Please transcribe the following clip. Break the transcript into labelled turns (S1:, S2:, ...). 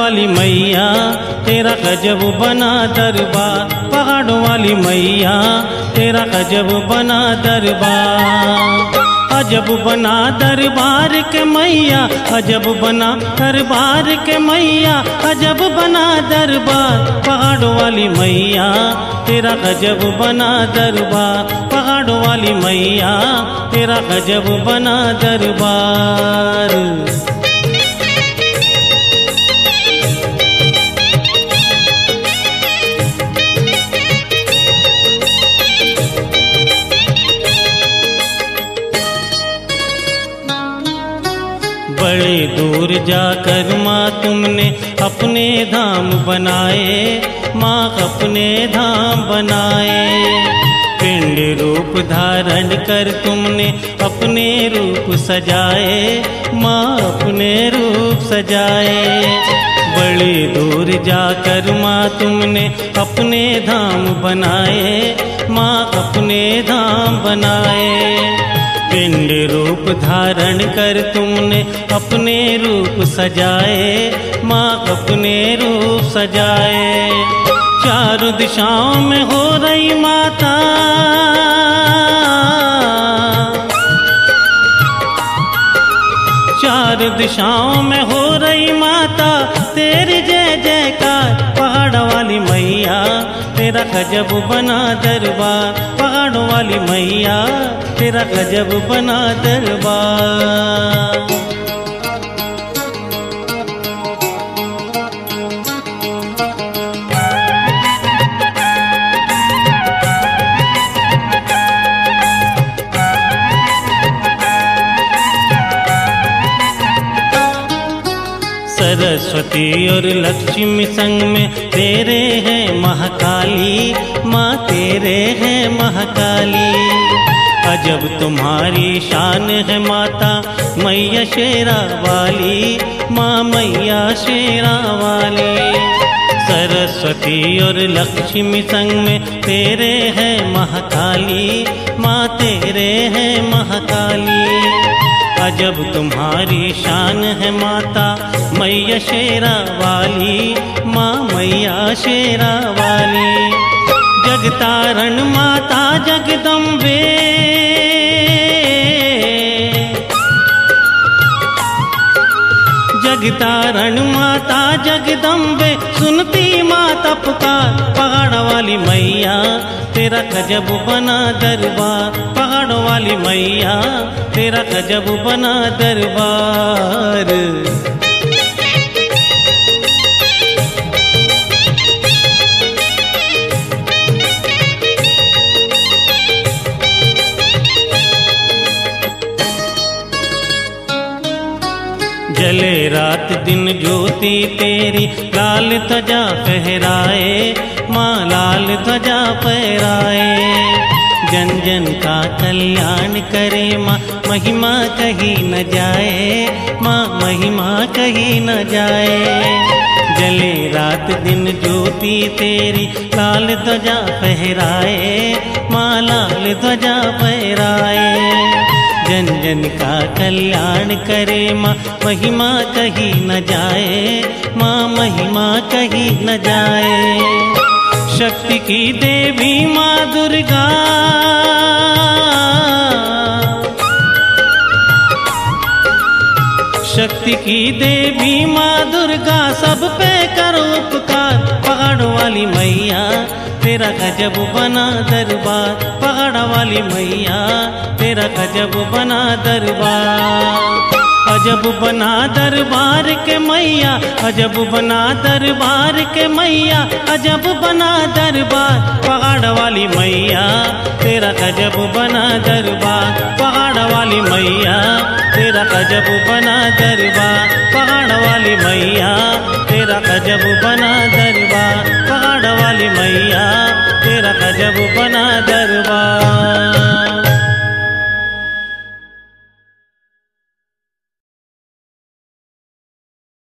S1: वाली मैया तेरा गजब बना दरबार, पहाड़ों वाली मैया तेरा गजब बना दरबार। अजब बना दरबार के मैया, अजब बना दरबार के मैया, अजब बना दरबार, पहाड़ों वाली मैया तेरा गजब बना दरबार, पहाड़ों वाली मैया तेरा गजब बना दरबार। बड़े दूर जाकर माँ तुमने अपने धाम बनाए, माँ अपने धाम बनाए। पिंड रूप धारण कर तुमने अपने रूप सजाए, माँ अपने रूप सजाए। बड़े दूर जाकर माँ तुमने अपने धाम बनाए, माँ अपने धाम बनाए। पिंड रूप धारण कर तुमने अपने रूप सजाए, माँ अपने रूप सजाए। चारों दिशाओं में हो रही माता, चारों दिशाओं में हो रही माता तेरी जय जयकार, पहाड़ों वाली मैया तेरा गजब बना दरबार, पहाड़ों वाली मैया तेरा गजब बना दरबार। सरस्वती और लक्ष्मी संग में तेरे हैं महाकाली, माँ तेरे हैं महाकाली। अजब तुम्हारी शान है माता मैया शेरा वाली, माँ मैया शेरा वाली। सरस्वती और लक्ष्मी संग में तेरे हैं महाकाली, माँ तेरे हैं महाकाली। अजब तुम्हारी शान है माता मैया शेरा वाली, माँ मैया शेरा वाली। जगतारण माता जगदम्बे, जगतारण माता जगदम्बे, सुनती माता पुकार, पहाड़ वाली मैया तेरा गजब बना दरबार, पहाड़ों वाली मैया तेरा गजब बना दरबार। जले रात दिन ज्योति तेरी, लाल ध्वजा फहराए, माँ लाल ध्वजा फहराए। जन जन का कल्याण करे माँ, महिमा कहीं न जाए, माँ महिमा कहीं न जाए। जले रात दिन ज्योति तेरी, लाल ध्वजा फहराए, माँ लाल ध्वजा फहराए। जन जन का कल्याण करे माँ, महिमा कहीं न जाए, माँ महिमा कहीं न जाए। शक्ति की देवी माँ दुर्गा, शक्ति की देवी माँ दुर्गा, सब पे करो उपकार, पहाड़ों वाली मैया तेरा गजब बना दरबार, पहाड़ वाली मैया तेरा गजब बना दरबार। अजब बना दरबार के मैया, अजब बना दरबार के मैया, अजब बना दरबार, पहाड़ वाली मैया तेरा गजब बना दरबार, पहाड़ वाली मैया तेरा गजब बना दरबार, पहाड़ वाली मैया तेरा गजब बना दरबार, पहाड़ वाली मैया तेरा गजब बना दरबार।